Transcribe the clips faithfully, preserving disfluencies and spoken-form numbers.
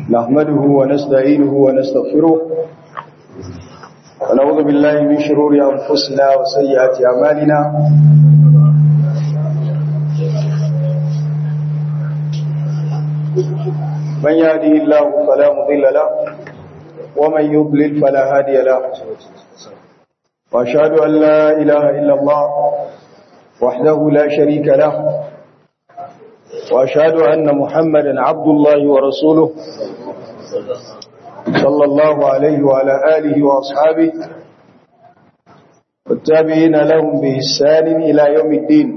نحمده ونستعينه ونستغفره ونعوذ بالله من شرور أنفسنا وسيئات أعمالنا من يهده الله فلا مضل له ومن يضلل فلا هادي له وأشهد أن لا إله إلا الله وحده لا شريك له وأشهد أن محمدا عبد الله ورسوله صلى الله عليه وعلى آله وأصحابه والتابعين لهم بإحسان إلى يوم الدين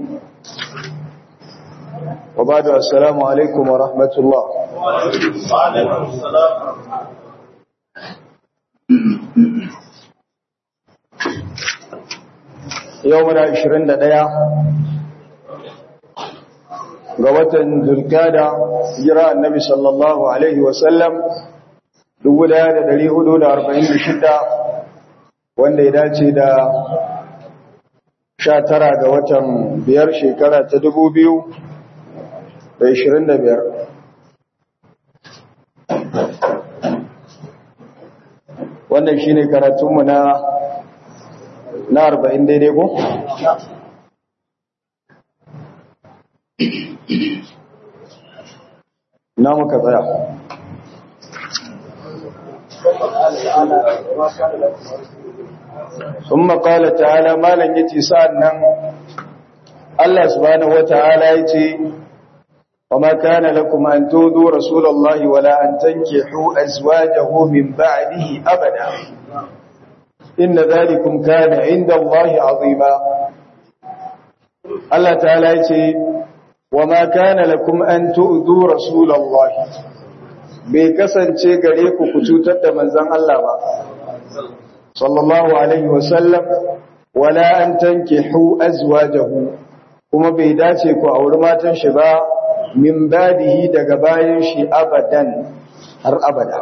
وبعد السلام عليكم ورحمة الله وعليكم السلام يومنا عشرين دقيقة ga watan Zulkada hijira annabi sallallahu alaihi wasallam dubu ɗaya da ɗari hudu da arba'in da shida wanda ya dace da sha tara ga watan biyar shekara ta dubu biyu da ishirin da biyar. Wannan shine karatunmu na na arba'in daidai ko? na muka tsaya ثم قال تعالى ما لن يتي سألنا الله سبحانه وتعالى يتي وما كان لكم أن تؤذوا رسول الله ولا أن تنكحوا أزواجه من بعده أبدا إن ذلكم كان عند الله عظيما الله تعالى يتي وما كان لكم أن تؤذوا رسول الله بكسنچه gare ku ku cutar da manzon Allah ba sallallahu alaihi wasallam wala an tankihu azwajahu kuma bai dace ku auri matan shi ba min badihi daga bayan shi abadan har abada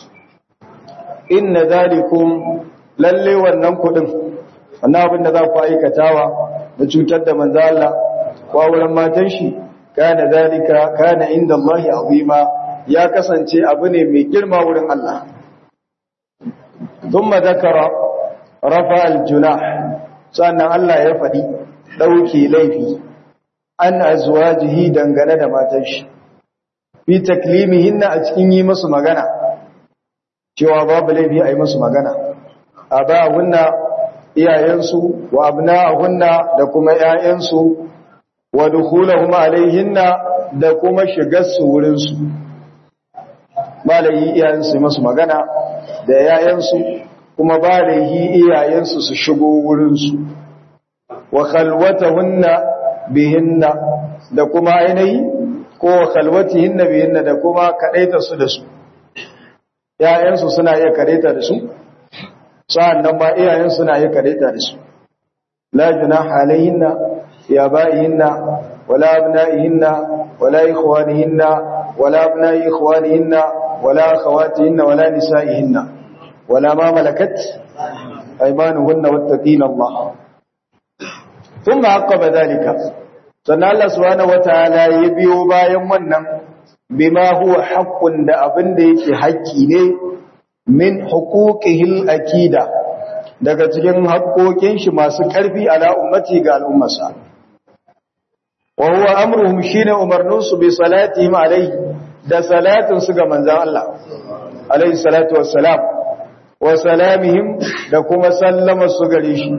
inna zalikum lalle wannan kudin wannan abin da za ku aikatawa da cutar da manzon Allah ko wurin matan shi kana zalika kana inda Allah azima ya kasance abu ne mai girma wurin Allah thumma zakara rafa al-junah sannan Allah ya fadi dauke laifi an azwajihi dangane da matan shi fi taklimihinna a cikin yi musu magana cewa babu laifi a yi musu magana abahunna iyayensu wa abna'ahunna da kuma ƴaƴansu wa dukhuluhum alaihinna da kuma shigar su wurin su malayi iyayensu masu magana da yayansu kuma balayi iyayensu su shigo wurin su wa khalwatuhunna bihinna da kuma ainihi ko khalwatihinna bihinna da kuma kadaita su da su yayansu suna iya kadaita da su sa'annan ba iyayensu suna iya kadaita da su la junaha alaihinna يا آبائهن ولا أبنائهن ولا إخوانهن ولا أبناء إخوانهن ولا أخواتهن ولا نسائهن ولا ما ملكت أيمانهن واتقين الله ثم عقب ذلك سنة الله سبحانه وتعالى يبيو بايا ونن بما هو حق دا أبن ديك حقي من حقوقه الأكيدة daga cikin haƙoƙin shi masu ƙarfi ala ummati ga al'ummarsa wa huwa amruhum shine umarnunsu bi salatihim alayhi da salatin su ga manzon Allah alayhi salatu wassalam wa salamihim da kuma sallama su gare shi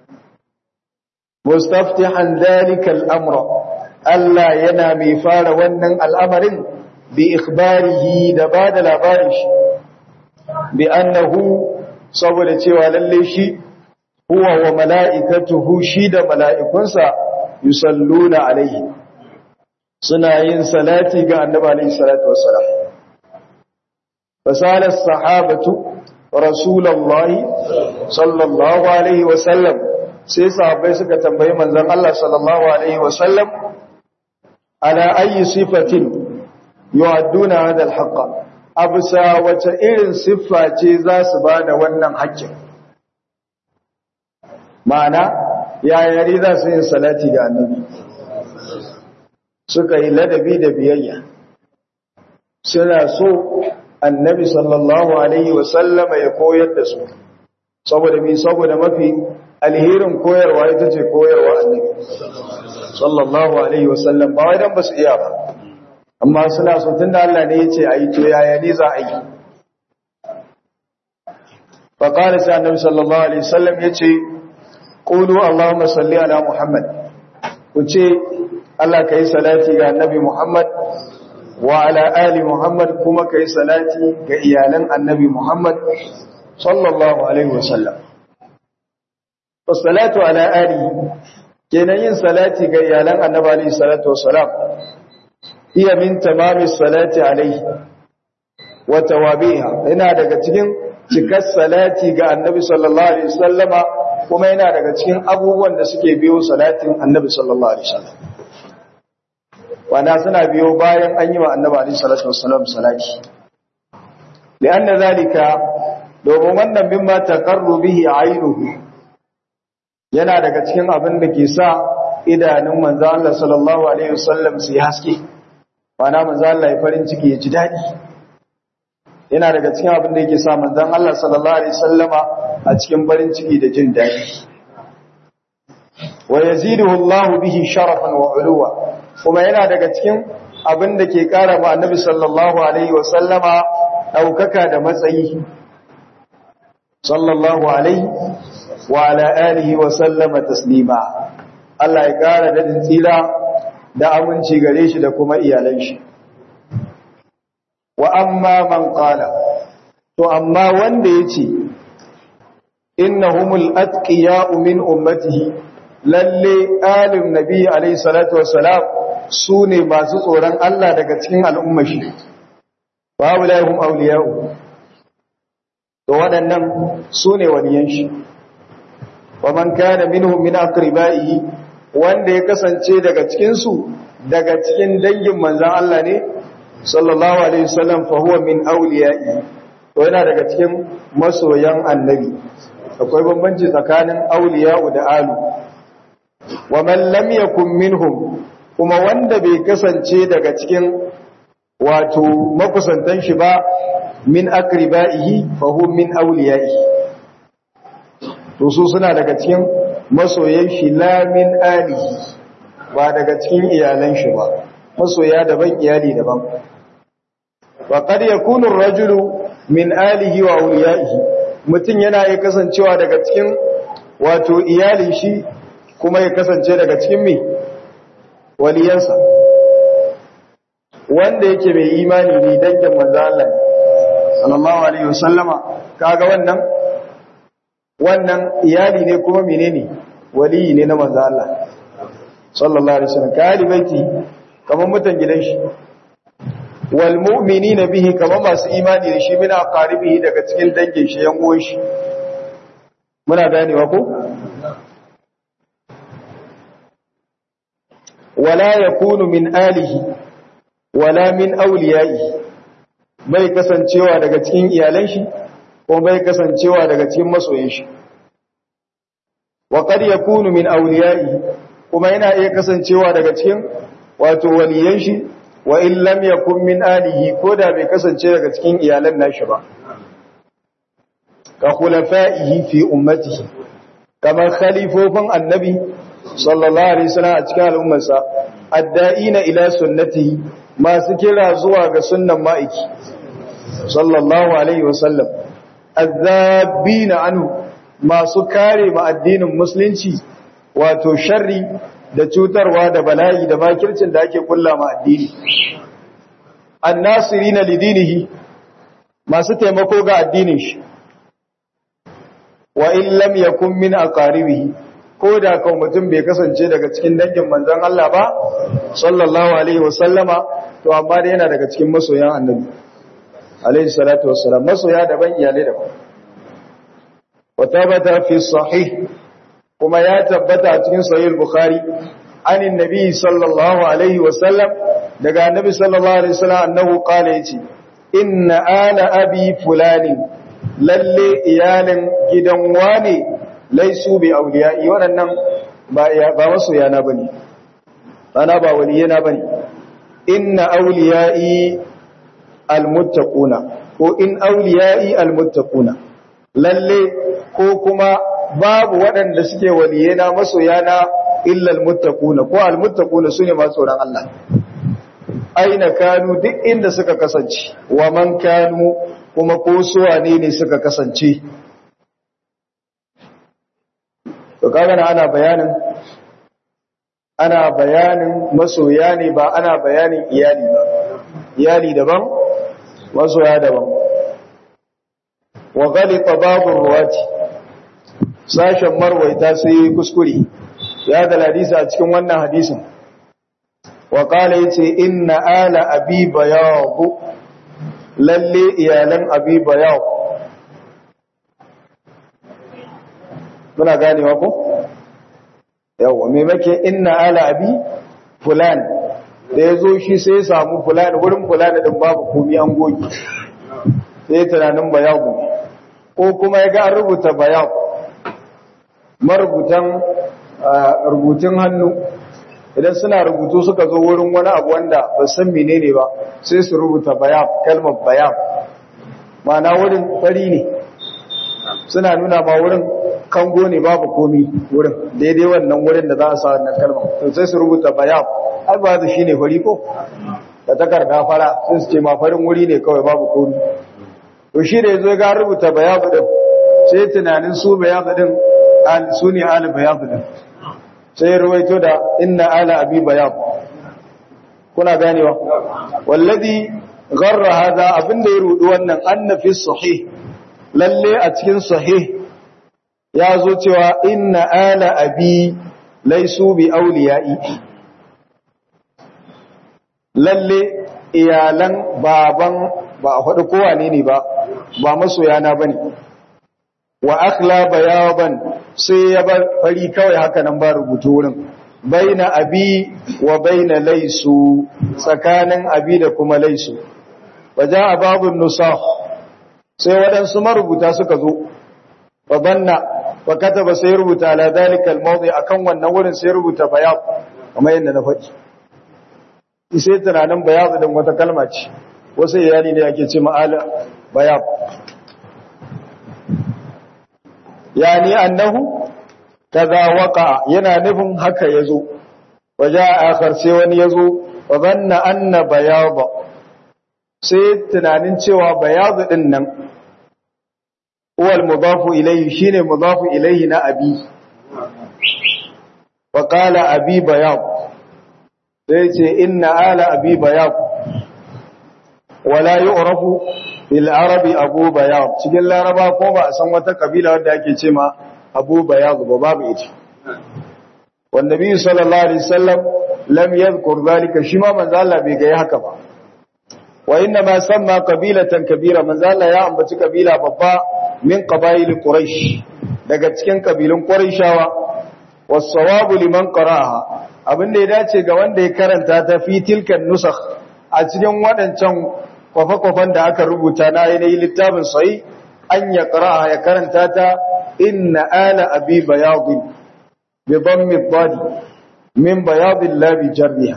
mustaftihan dhalika al-amra Allah yana mai fara wannan al'amarin bi ikhbarihi da bada labarin shi bi annahu saboda cewa lalle shi huwa wa mala'ikatuhu shi da mala'ikunsa yusalluna alaihi suna yin salati ga annabi alaihi salatu wassalam fasala sahabatu rasulullahi sallallahu alaihi wasallam sai sahabbai suka tambayi manzon Allah sallallahu alaihi wasallam ala ayi sifatin yu'adduna hadha al-haqq abusa wace irin siffa ce za su ba da wannan haƙƙin ma'ana yayari za su yin salati ga annabi suka yi ladabi da biyayya suna so annabi sallallahu alaihi wasallama ya koyar da su saboda mi saboda mafi alherin koyarwa ita ce koyarwa annabi sallallahu alaihi wasallam ba wai dan basu iya ba amma suna so tunda Allah ne yace ayi to yaya ne za a yi fa qala sa annabi sallallahu alaihi wasallam yace qulu allahumma salli ala muhammad ku ce Allah kai salati ga annabi muhammad wa ala ali muhammad kuma kai salati ga iyalan annabi muhammad sallallahu alaihi wasallam wassalatu ala ali kenan yin salati ga iyalan annabi alaihi salatu wassalam iya min tamamis salati alaihi wa tawabiha yana daga cikin cikar salati ga annabi sallallahu alaihi wasallama kuma yana daga cikin abubuwan da suke biyo salatin annabi sallallahu alaihi wasallam wanda suna biyo bayan an yi wa annabi alaihi salatu wassalam salati lianna zalika domin wannan mimma taqarru bihi aynuhu yana daga cikin abin da ke sa idanun manzo Allah sallallahu alaihi wasallam su haske wana manzo Allah ya farin ciki ya ji dadi yana daga cikin abin da yake sa manzon Allah sallallahu alaihi wasallama a cikin farin ciki da jin dadi wa yaziduhu Allah bihi sharafan wa uluwa kuma yana daga cikin abin da ke kara ma annabi sallallahu alaihi wasallama daukaka da matsayi sallallahu alaihi wa ala alihi wa sallama taslima Allah ya kara dadin tsira da aminci gare shi da kuma iyalan shi wa amma man qala to amma wanda yace innahumul atqiya'u min ummatihi lalle alim nabi alayhi salatu wassalam sune masu tsoron Allah daga cikin al'ummar shi wa ulahum awliya'u to waɗannan sune waliyan shi wa man kana minhum min aqribaihi wanda ya kasance daga cikin su daga cikin dangin manzon Allah ne sallallahu alaihi wasallam fa huwa min awliya'i to yana daga cikin masoyan annabi akwai bambanci tsakanin awliya'u da alu wa man lam yakun minhum kuma wanda bai kasance daga cikin wato makusantan shi ba min aqribaihi fa huwa min awliya'i to su suna daga cikin masoyan shi la min alihi ba daga cikin iyalan shi ba masoya daban iyali daban wa qad yakunu ar-rajulu min alihi wa awliyaihi mutun yana iya kasancewa daga cikin wato iyalin shi kuma ya kasance daga cikin me waliyansa wanda yake mai imani ne dangin manzo Allah sallallahu alaihi wasallama kaga wannan wannan iyali ne kuma menene waliyi ne na manzo Allah sallallahu alaihi wasallam kali baiti kaman mutan gidan shi wal mu'minina bihi kaman masu imani da shi mina qaribihi daga cikin dangin shi yan uwan shi muna ganewa ko wala yakunu min alihi wala min awliyaihi bai kasancewa daga cikin iyalan shi ko bai kasancewa daga cikin masoyan shi wa qad yakunu min awliyaihi kuma yana iya kasancewa daga cikin wato waliyan shi wa in lam yakun min alihi ko da bai kasance daga cikin iyalan nashi ba ka khulafaihi fi ummatihi kamar khalifofin annabi sallallahu alaihi wasallam a cikin al'ummarsa adda'ina ila sunnatihi masu kira zuwa ga sunnan ma'aiki sallallahu alaihi wasallam azzabina anhu masu kare ma addinin musulunci wato sharri da cutarwa da bala'i da makircin da ake kulla ma addini annasirina lidinihi masu taimako ga addinin shi wa in lam yakun min aqaribihi ko da kan mutum bai kasance daga cikin dangin manzon Allah ba sallallahu alaihi wasallama to amma dai yana daga cikin masoyan annabi alaihi salatu wassalam masoya daban iyalai daban wa tabata fi sahih kuma ya tabbata a cikin sahih al-bukhari anin nabi sallallahu alaihi wasallam daga annabi sallallahu alaihi wasallam annahu qala yace inna ala abi fulani lalle iyalin gidan wane laisu bi awliya'i wadannan ba ba masoyana bane bana ba waliyana bane inna awliya'i almuttaquna ko in awliya'i almuttaquna lalle ko kuma babu waɗanda suke waliyena masoyana illa almuttaquna ko almuttaquna sune masu tsoron Allah aina kanu duk inda suka kasance wa man kanu kuma ko su wane ne suka kasance to kaga ana bayanin ana bayanin masoya ne ba ana bayanin iyali ba iyali daban masoya daban wa ghalita babu ruwati sashen marwaita sai kuskure ya da hadisi a cikin wannan hadisin wa qala yace inna ala abi bayad lalle iyalan abi bayad muna ganewa ko yawa me make inna ala abi fulan da yazo shi sai ya samu fulan wurin fulan din babu komai an goge sai tunanin bayad ko kuma ya ga an rubuta bayad marubutan rubutun hannu idan suna rubutu suka zo wurin wani abu wanda ba san menene ba sai su rubuta bayan kalmar bayan ma'ana wurin fari ne suna nuna ma wurin kango ne babu komi wurin daidai wannan wurin da za a sa wannan kalmar to sai su rubuta bayan har ba da shine fari ko da takarda fara sai su ce ma farin wuri ne kawai babu komi to shi da yazo ga rubuta bayan din sai tunanin su bayan din al suni al bayan din sai ruwaito da inna ala abi bayad kuna ganewa wallazi gharra hada abinda ya rudu wannan annafi sahih lalle a cikin sahih ya zo cewa inna ala abi laysu bi awliya'i lalle iyalan baban ba a faɗi kowa ne ne ba ba masoyana bane wa akhla bayaban sai ya bar fari kawai haka nan ba rubutu wurin baina abi wa baina laysu tsakanin abi da kuma laysu waja babun nusakh sai wadansu marubuta suka zo fa banna fa kataba sai rubuta ala dalika almawdi akan wannan wurin sai rubuta bayad kamar yadda na faɗi sai tunanin bayad din wata kalma ce wasu iyali ne yake ce ma'ala bayad yani annahu kaza waqa yana nufin haka yazo waja akhar sai wani yazo wa zanna anna bayad sai tunanin cewa bayad din nan huwa al-mudafu ilayhi shine mudafu ilayhi na abi wa qala abi bayad sai ce inna ala abi bayad wala yu'rafu fil arabi abu bayad cikin laraba ko ba a san wata kabila wadda ake ce ma abu bayad ba babu ita wan nabi sallallahu alaihi wasallam lam yadhkur zalika shi ma manzo Allah bai ga haka ba wa inna ma samma qabilatan kabira manzo Allah ya ambaci kabila babba min qabail quraish daga cikin kabilun quraishawa was sawabu liman qara'aha abinda ya dace ga wanda ya karanta ta fi tilkan nusakh a cikin wadancan kwafa-kwafan da aka rubuta na yanayi littafin sai an ya ƙara'a ya karanta ta inna ala abi bayadin bi dhammi dhadi min bayadin labi jarriha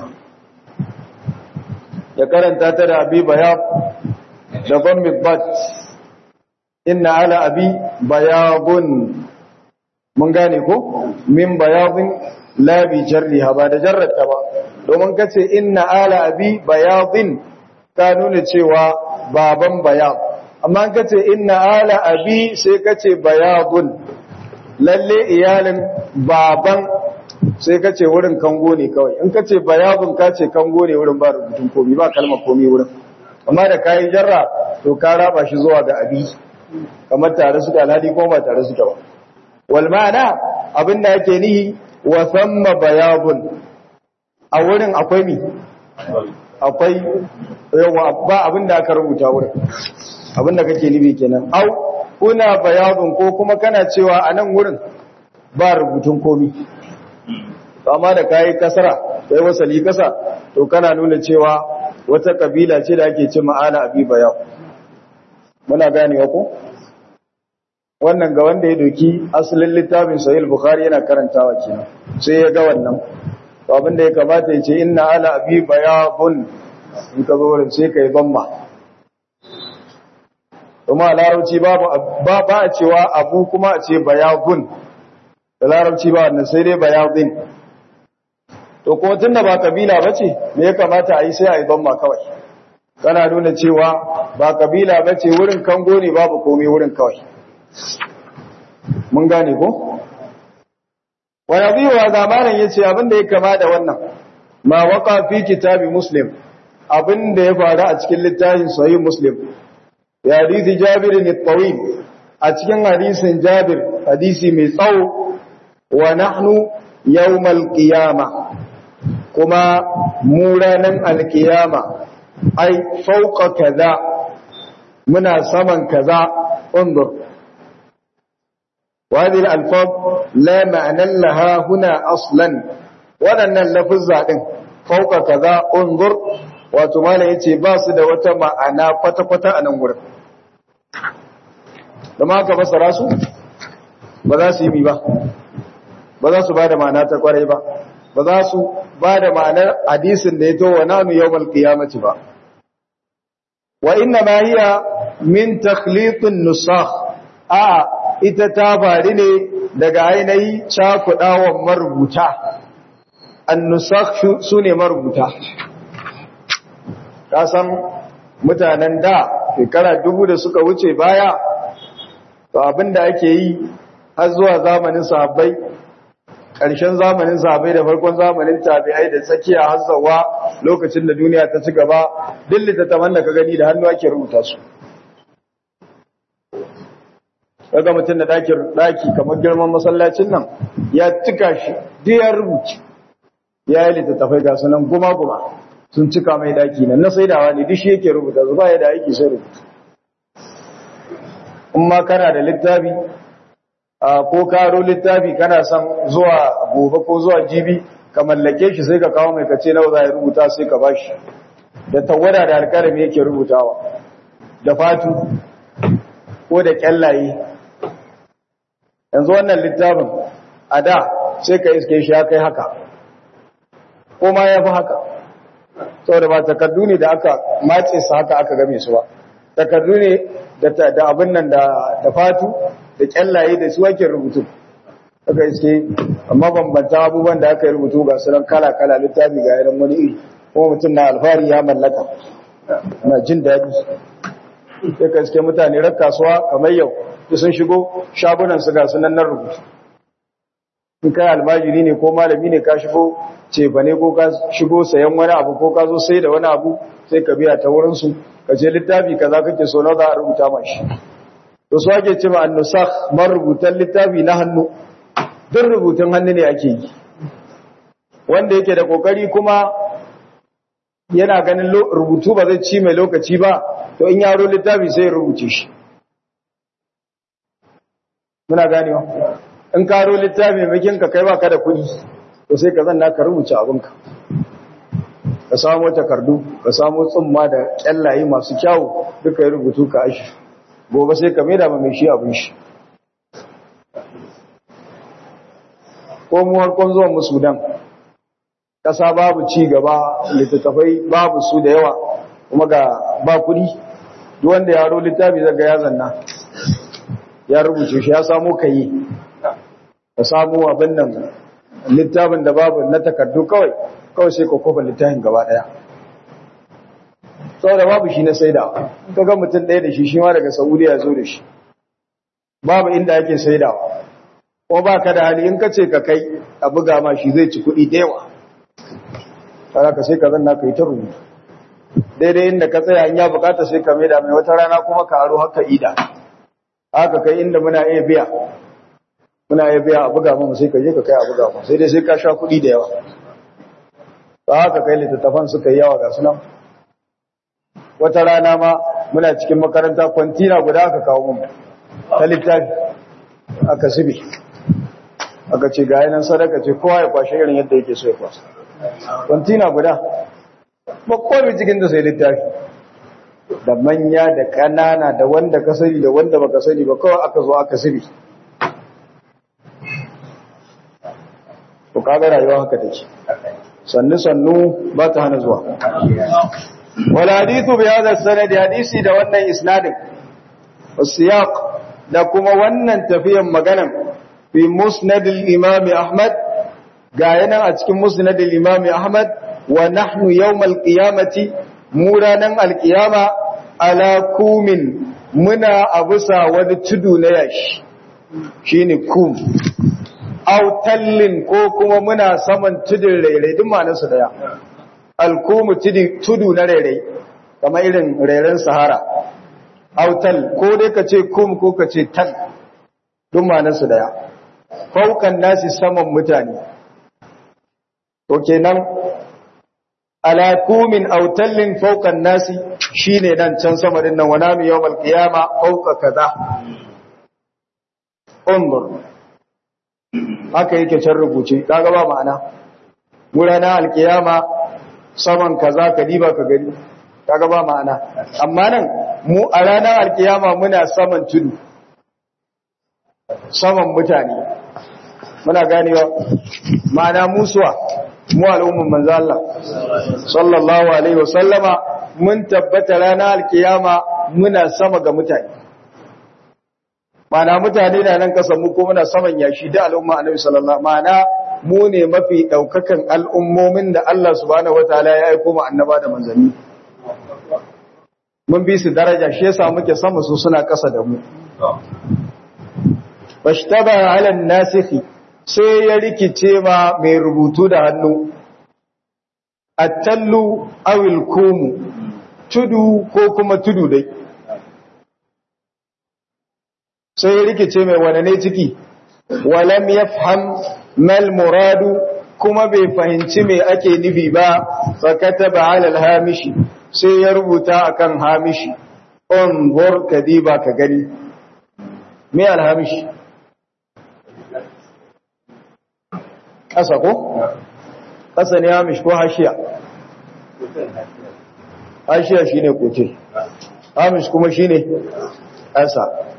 ya karanta ta da abi bayad da dhammi dhad inna ala abi bayadun mun gane ko min bayadin labi jarriha ba da jarrata ba domin kace inna ala abi bayadin ta nuna cewa baban bayan amma ka ce inna ala abi sai ka ce bayadun lalle iyalin baban sai ka ce wurin kango ne kawai in ka ce bayadun ka ce kango ne wurin ba rubutun komi ba kalmar komi wurin amma da kayi jarra to ka raba shi zuwa ga abi kamar tare suka alhali ko ba tare suka ba wal ma'ana abin da yake nihi wa thamma bayadun a wurin akwai mi akwai yawa ba abinda aka rubuta wurin abinda kake nufi kenan au kuna bayadun ko kuma kana cewa a nan wurin ba rubutun komi amma da kai kasara kai wasali kasa to kana nuna cewa wata kabila ce da ake ce ma'ana abi bayad muna ganewa ko wannan ga wanda ya doki asalin littafin sahih bukhari yana karantawa kenan sai ya ga wannan to abinda ya kamata ya ce inna ala abi bayadun in ka zo wurin sai kai zamma kuma larabci babu ba ba a cewa abu kuma a ce bayadun da larabci ba wannan sai dai bayadin to ko tunda ba kabila bace me ya kamata a yi sai a yi damma kawai kana nuna cewa ba kabila bace wurin kango ne babu komai wurin kawai mun gane ko wa yadhiwa zamanan yace abin da ya kama da wannan ma waqa fi kitabi muslim abin da ya faru a cikin littafin sahih muslim ya hadisi jabir ne tawil a cikin hadisin jabir hadisi mai tsawo wa nahnu yawmal qiyamah kuma mu ranan alqiyama ai fauqa kaza muna saman kaza undur وهذه الألفاظ لا معنى لها هنا أصلا ولن اللفظ ذاتين فوق كذا انظر وتمالا يتي باس دا وتما أنا فتا فتا أنا نقول لما أكا بس راسو بذا سيمي با بذا سو بعد معنى تقوري با بذا سو بعد معنى حديث ديتو ونام يوم القيامة با وإنما هي من تخليط النساخ آه ita ta faru ne daga ainihi cakuɗawan marubuta annusakh su ne marubuta kasan mutanen da shekara dubu da suka wuce baya to abinda ake yi har zuwa zamanin sahabbai ƙarshen zamanin sahabbai da farkon zamanin tabi'ai da tsakiya har zawa lokacin da duniya ta ci gaba duk littattafan da ka gani da hannu ake rubuta su kaga mutum da dakin daki kamar girman masallacin nan ya cika shi ya rubuce ya yi littattafai ga sunan guma-guma sun cika mai daki nan na saidawa ne duk shi yake rubuta zuba ya da aiki sai rubuta in ma kana da littafi ko karo littafi kana son zuwa gobe ko zuwa jibi ka mallake shi sai ka kawo mai kace nawa za ya rubuta sai ka bashi da tawada da alƙalami yake rubutawa da fatu ko da kyallaye yanzu wannan littafin a da sai ka iske shi ya kai haka ko ma ya fi haka saboda ba takardu ne da aka mace su haka aka game su ba takardu ne da abin nan da fatu da kyallaye da su ake rubutu aka iske amma bambanta abubuwan da aka yi rubutu ga sunan kala-kala littafi ga yanar wani iri kuma mutum na alfahari ya mallaka na jin daɗi sai ka iske mutane rar kasuwa kamar yau da sun shigo shagunan su ga sunan nan rubutu in kai almajiri ne ko malami ne ka shigo cefa ne ko ka shigo sayan wani abu ko ka zo sai da wani abu sai ka biya ta wurin su ka ce littafi kaza kake so na za a rubuta mashi to su ake cewa annusakh marubutan littafi na hannu duk rubutun hannu ne ake yi wanda yake da kokari kuma yana ganin rubutu ba zai ci mai lokaci ba to in yaro littafi sai ya rubuce shi muna ganewa in karo littafi makin ka kai baka da kuɗi to sai ka zanna ka rubuce abinka ka samu takardu ka samu tsumma da kyallaye masu kyawu duka yi rubutu ka ashi gobe sai ka maida ma mai shi abin shi ko mu harkon zuwan mu Sudan kasa babu ci gaba littattafai babu su da yawa kuma ga ba kuɗi duk wanda ya ro littafi zaga ya zanna ya rubuce shi ya samu kai ka samu abin nan littafin da babu na takardu kawai kawai sai ka kofa littafin gaba daya saboda babu shi na saida kaga mutum ɗaya da shi shi ma daga Saudiya ya zo da shi babu inda ake saidawa ko baka da hali in kace ka kai a buga ma shi zai ci kuɗi da yawa kaga ka sai ka zanna kai ta rubutu daidai inda ka tsaya in ya bukata sai ka maida mai wata rana kuma ka aro haka ida haka kai inda muna iya biya muna iya biya a buga mu sai ka je ka kai a buga mu sai dai sai ka sha kuɗi da yawa ba haka kai littattafan suka yi yawa ga sunan wata rana ma muna cikin makaranta kwantina guda aka kawo mu ta littafi aka sibi aka ce ga yanan sadaka ce kowa ya kwashe irin yadda yake so ya kwasa kwantina guda ba komai cikin da sai littafi da manya da kanana da wanda ka sani da wanda baka sani ba kawai aka zo aka sibi to kaga rayuwa haka take sannu sannu ba ta hana zuwa wal hadithu bi hadha sanad hadisi da wannan isnadin wasiyaq da kuma wannan tafiyan maganan fi musnad al-imam Ahmad ga yana a cikin musnad al-imam Ahmad wa nahnu yawm al-qiyamati mu ranan al-qiyama ala kumin muna abusa wani tudu na yashi shine kum aw tallin ko kuma muna saman tudun rairai duk ma'anar su daya al-kum tudu na rairai kamar irin rairan sahara aw tal ko dai kace kum ko kace tal duk ma'anar su daya faukan nasi saman mutane to kenan ala kumin aw tallin faukan nasi shine dan can sama din nan wana mi yawmal qiyama fauka kaza undur haka yake can rubuce kaga ba ma'ana gurana alqiyama saman kaza kadiba ka gani kaga ba ma'ana amma nan mu a ranar alqiyama muna saman tudu saman mutane muna ganewa ma'ana musuwa mu al'umman manzo Allah sallallahu alaihi wasallama mun tabbata ranar alkiyama muna sama ga mutane ma'ana mutane na nan kasan mu ko muna saman yashi da al'umma annabi sallallahu ma'ana mu ne mafi daukakan al'ummomin da Allah subhanahu wataala ya aika mu annaba da manzanni mun bi su daraja shi yasa muke sama su suna kasa da mu bashtaba ala an-nasikhi sai ya rikice ma mai rubutu da hannu attallu awil kumu tudu ko kuma tudu dai sai ya rikice mai wane ne ciki walam yafham mal muradu kuma bai fahimci me ake nufi ba fa kataba ala al-hamishi sai ya rubuta akan hamishi unzur kadiba ka gani me al-hamishi ƙasa ko? ƙasa ne hamish ko hashiya? Hashiya shi ne koce, hamish kuma shi ne ƙasa.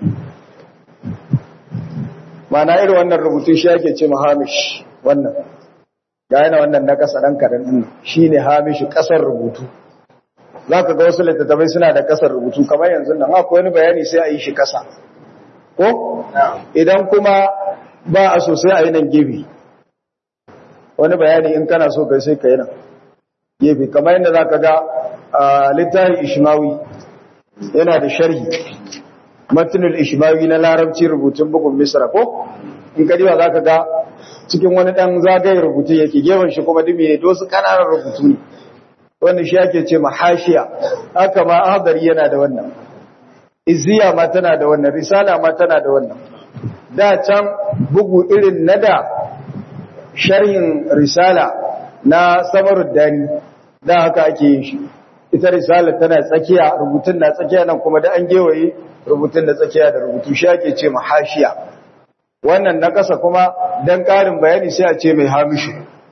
Mana irin wannan rubutu shi ake ce ma hamish wannan, ga yana wannan na ƙasa ɗan kaɗan ɗin shi ne hamish ƙasar rubutu. Za ka ga wasu littattafai suna da ƙasar rubutu, kamar yanzu nan akwai wani bayani sai a yi shi ƙasa. Ko? Idan kuma ba a so sai a yi nan gefe. Wani bayani in kana so kai sai ka yi nan gefe kamar yadda za ka ga a littafin ishmawi yana da sharhi matinul ishmawi na larabci rubutun bugun misra ko in ka diba za ka ga cikin wani ɗan zagaye rubutu yake gefen shi kuma dumi ne dosu ƙananan rubutu ne wanda shi ake ce mahashiya haka ma ahadari yana da wannan izziya ma tana da wannan risala ma tana da wannan da can bugu irin na da sharhin risala na samarud dani da haka ake yin shi ita risala tana tsakiya rubutun na tsakiya nan kuma da an gewaye rubutun da tsakiya da rubutu shi ake ce mahashiya wannan na kasa kuma dan karin bayani sai a ce mai hamishi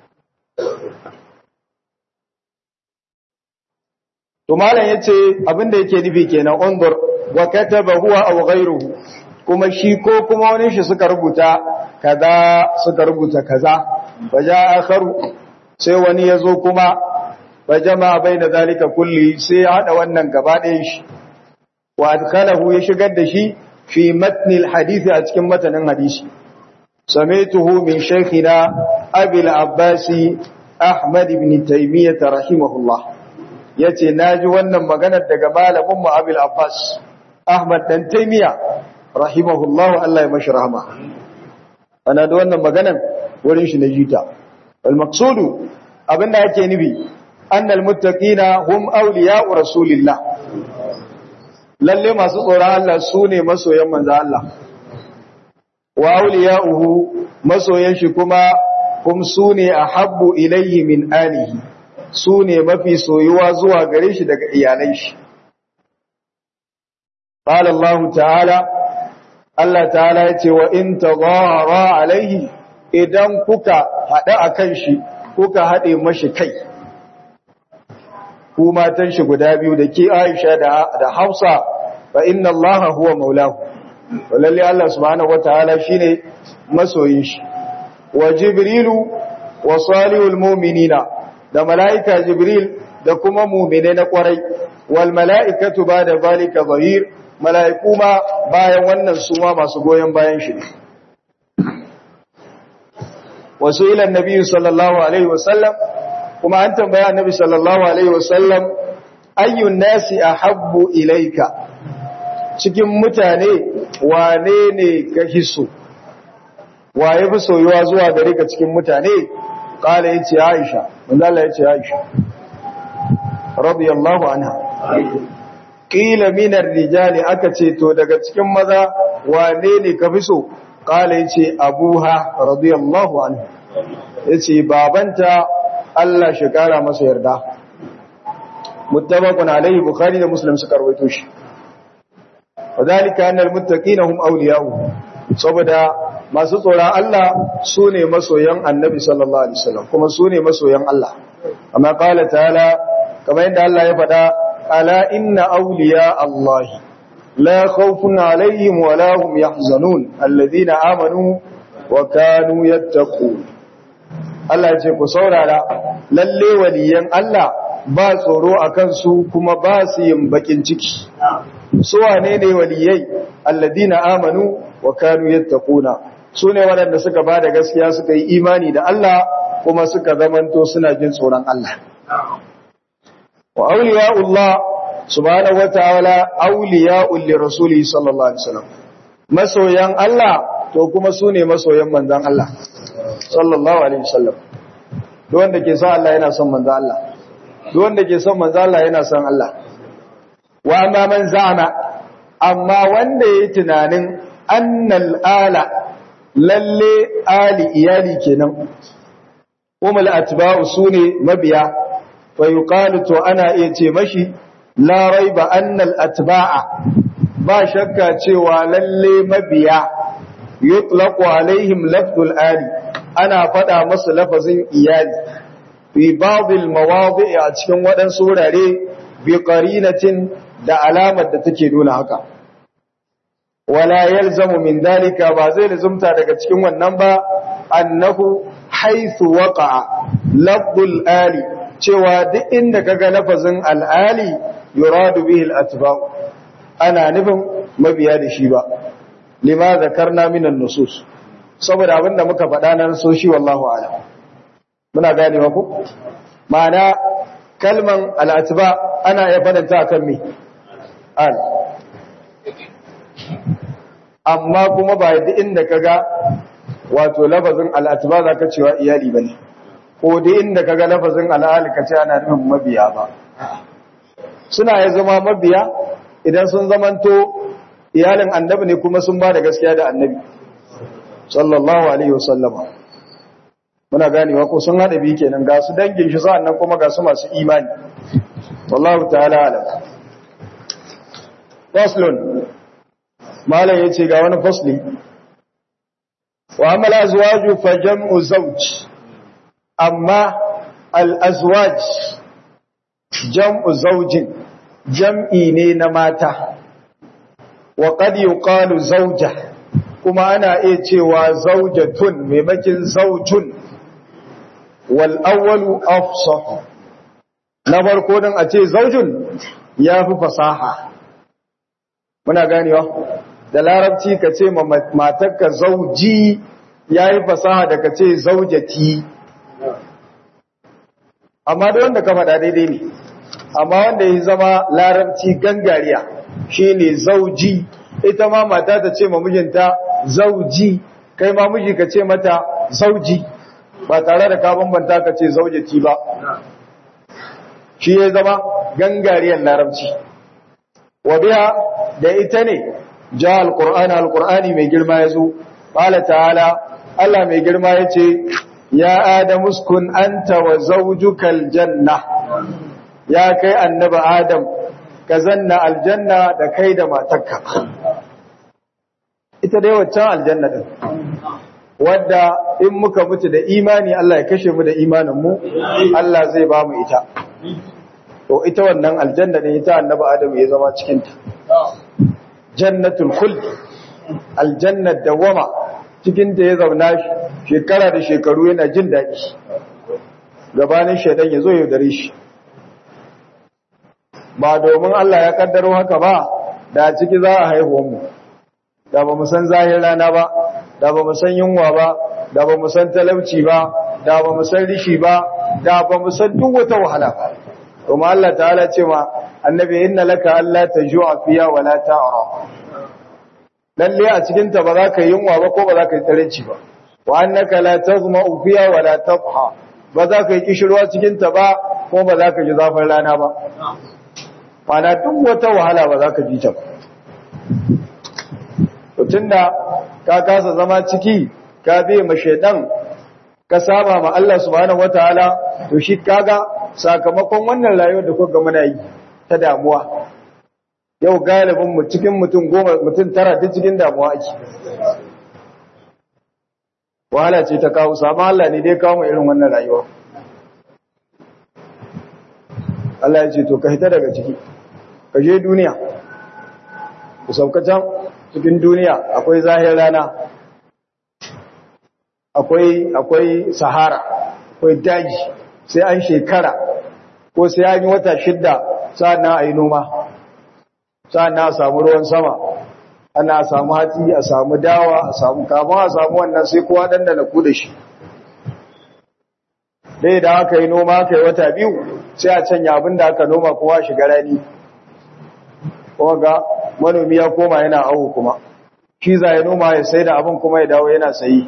to malam yace abinda yake nufi kenan undur wa kataba huwa aw ghayruhu kuma shi ko kuma wani shi suka rubuta kaza suka rubuta kaza baja akharu sai wani yazo kuma bajama baina zalika kulli sai ya hada wannan gaba ɗayan shi wa adkhalahu ya shigar da shi fi matni alhadith a cikin matanin hadisi samaituhu min shaykhina abi al-abbas ahmad ibn taymiyyah rahimahullah yace naji wannan maganar daga malamin mu abi al-abbas ahmad dan taymiyyah rahimahullah Allah ya mashi rahama ana da wannan maganar wurin shi na jita wal maqsudu abinda yake nufi annal muttaqina hum awliya'u rasulillah lalle masu tsoron Allah sune masoyan manzo Allah wa awliya'uhu masoyan shi kuma hum sune ahabbu ilayhi min alihi sune mafi soyuwa zuwa gare shi daga iyalan shi qala Allah ta'ala Allah ta'ala yace wa in tadhara alayhi idan kuka hada akan shi kuka hade mashi kai ku matan shi guda biyu da ke Aisha da da Hafsa fa inna Allaha huwa maulahu wallahi Allah subhanahu wataala shine masoyin shi wa Jibrilu wa salihul mu'minina da malaika Jibril da kuma mu'mine na kwarai wal malaikatu ba'da zalika zahir mala'iku ma bayan wannan su ma masu goyon bayan shi ne wasu ilan nabi sallallahu alaihi wasallam kuma an tambaya annabi sallallahu alaihi wasallam ayyun nasi ahabbu ilaika cikin mutane wane ne ka hiso waye fi soyuwa zuwa gare ka cikin mutane kala yace Aisha manzo Allah yace Aisha radiyallahu anha qila min ar-rijali aka ce to daga cikin maza wane ne ka fi so kala yace Abuha radiyallahu anhu yace babanta Allah shi kara masa yarda muttafaqun alayhi bukhari da muslim suka rawaito shi wadalika annal muttaqina hum awliya'u saboda masu tsoron Allah sune masoyan annabi sallallahu alaihi wasallam kuma sune masoyan Allah amma qala ta'ala kamar yadda Allah ya faɗa ala inna awliya Allah la khawfun alaihim wa la hum yahzanun alladhina amanu wa kanu yattaqun Allah ya ce ku saurara lalle waliyan Allah ba tsoro akan su kuma ba su yin bakin ciki su wane ne waliyai alladina amanu wa kanu yattaquna su ne waɗanda suka ba da gaskiya suka yi imani da Allah kuma suka zamanto suna jin tsoron Allah wa awliyaullah subhanahu wataala awliya'ul lirasuli sallallahu alaihi wasallam masoyan Allah to kuma su ne masoyan manzon Allah sallallahu alaihi wasallam duk wanda ke son Allah yana son manzon Allah duk wanda ke son manzon Allah yana son Allah wa amma man za'ama amma wanda yayi tunanin annal ala lalle ali iyali kenan umul atba'u sune mabiya fa yuqalu to ana iya ce mashi la raiba annal atba'a ba shakka cewa lalle mabiya yutlaqu alaihim lafdul ali ana fada musu lafazin iyali fi ba'd al mawadi' a cikin wadansu wurare bi qarinatin da alamar da take nuna haka wala yalzamu min dalika ba zai lazumta daga cikin wannan ba annahu haythu waqa'a lafdul ali cewa duk inda kaga lafazin al-ali yuradu bihi al-atba' ana nufin mabiya da shi ba lima zakarna min an-nusus saboda abinda muka faɗa nan so shi wallahu a'lam muna gane ku ma'ana kalman al-atba' ana ya fadanta akan me al amma kuma ba yadda inda kaga wato lafazin al-atba' zaka cewa iyali bane ko dai inda kaga lafazin al-al kace ana nufin mabiya ba suna ya zama mabiya idan sun zamanto iyalin annabi ne kuma sun ba da gaskiya da annabi sallallahu alaihi wasallama muna ganewa ko sun hada bi kenan ga su dangin shi sa'annan kuma ga su masu imani wallahu ta'ala alam faslun malam yace ga wani fasli wa amal azwaju fa jam'u zawj amma al azwaj jam'u zawjin jam'i ne na mata wa qad yuqalu zawja kuma ana iya cewa zawjatun maimakin zawjun wal awwalu afsah na farko dan a ce zawjun yafi fasaha muna ganewa da larabci ka ce matarka zawji yayi fasaha da ka ce zawjati amma da wanda ka faɗa daidai ne amma wanda ya zama larabci gangariya shine zauji ita ma mata ta ce ma mijinta zauji kai ma miji ka ce mata zauji ba tare da ka bambanta ka ce zaujati ba shi ya zama gangariyar larabci wa biya da ita ne ja alqur'ani alqur'ani mai girma yazo qala ta'ala Allah mai girma yace ya adamu uskun anta wa zawjukal janna ya kai annabi adam ka zanna aljanna da kai da matarka ita dai waccan aljanna din wadda in muka mutu da imani Allah ya kashe mu da imanin mu Allah zai ba mu ita to ita wannan aljanna ne ita annabi adam ya zama cikin ta jannatul khuld aljanna dawama cikin ta ya zauna shekara da shekaru yana jin daɗi gabanin shaidan ya zo ya dare shi ba domin Allah ya kaddaro haka ba da ciki za a haihuwan mu da ba mu san zahir rana ba da ba mu san yunwa ba da ba mu san talauci ba da ba mu san rishi ba da ba mu san duk wata wahala ba kuma Allah ta'ala ce ma annabi inna laka alla tajua fiya wala ta'ra lalle a cikin ta ba za ka yunwa ba ko ba za ka yi talauci ba wa annaka la tazma'u fiya wala tadha ba za ka yi kishirwa cikin ta ba ko ba za ka ji zafin rana ba mana duk wata wahala ba za ka ji ta ba tunda ka kasa zama ciki ka bi ma shedan ka saba ma Allah subhanahu wataala to shi kaga sakamakon wannan rayuwar da kuka muna yi ta damuwa yau galibin mu cikin mutum goma mutum tara duk cikin damuwa ake wahala ce ta kawo sama Allah ne dai kawo mu irin wannan rayuwa Allah ya ce to ka hita daga ciki ka je duniya ku sauka can cikin duniya akwai zahir rana akwai akwai sahara akwai daji sai an shekara ko sai an yi wata shidda sa'annan a yi noma sa'annan a samu ruwan sama ana samu hatsi a samu dawa a samu kama a samu wannan sai kowa dan da na ku da shi dai da aka yi noma aka yi wata biyu sai a canya abin da aka noma kowa shiga rani kuma ga manomi ya koma yana awo kuma shi za ya noma ya sai da abin kuma ya dawo yana sayi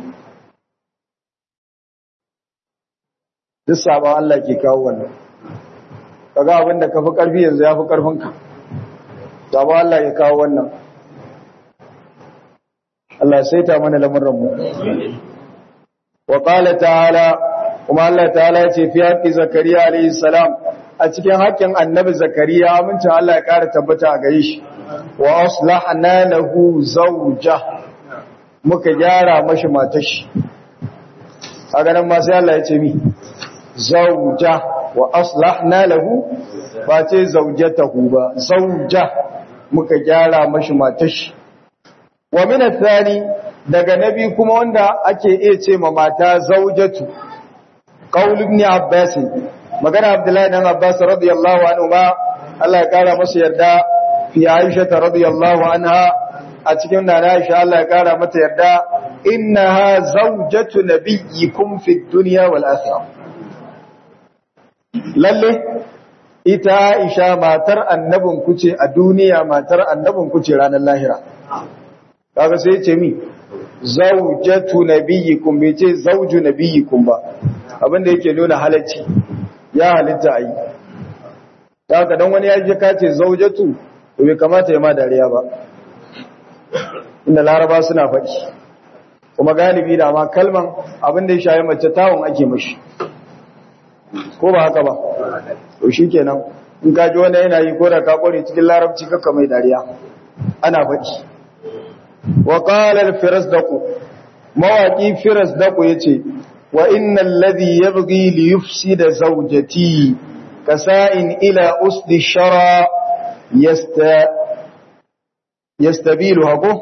duk sabon Allah ke kawo wannan kaga abin da ka fi ƙarfi yanzu ya fi ƙarfinka sabon Allah ya kawo wannan Allah sai ta mana lamurranmu wa qala ta'ala kuma Allah ta'ala ya ce fi haqqi zakariya alayhi salam a cikin haƙƙin annabi zakariya amincin Allah ya ƙara tabbata a gare shi wa aslahna lahu zawja muka gyara mashi matar shi a ganin ma sai Allah ya ce mi zawja wa aslahna lahu ba ce zawjatahu ba zawja muka gyara mashi matar shi wa min athani daga nabi kuma wanda ake iya ce ma mata zawjatu qaul ibn abbas magana abdullahi dan abbas radiyallahu anhu ma Allah ya kara masa yarda fi aisha radiyallahu anha a cikin nana aisha Allah ya kara mata yarda innaha zawjatu nabiyyikum fid dunya wal akhirah lalle ita aisha matar annabin ku ce a duniya matar annabin ku ce ranar lahira kaga sai ce mi zawjatu nabiyyikum bai ce zawju nabiyyikum ba abinda yake nuna halacci ya halitta ayi kaga dan wani ya je ka ce zawjatu to bai kamata ya ma dariya ba inda laraba suna faɗi kuma galibi da ma kalman abinda ya shayi mace tawon ake mashi ko ba haka ba to shikenan in ka ji wani yana yi ko da ka kware cikin larabci kakka mai dariya ana faɗi wa qala al-firasdaq mawaqi firasdaq yace wa innal ladhi yabghi li yufsida zawjati kasa'in ila usdi shara yasta yastabiluha ko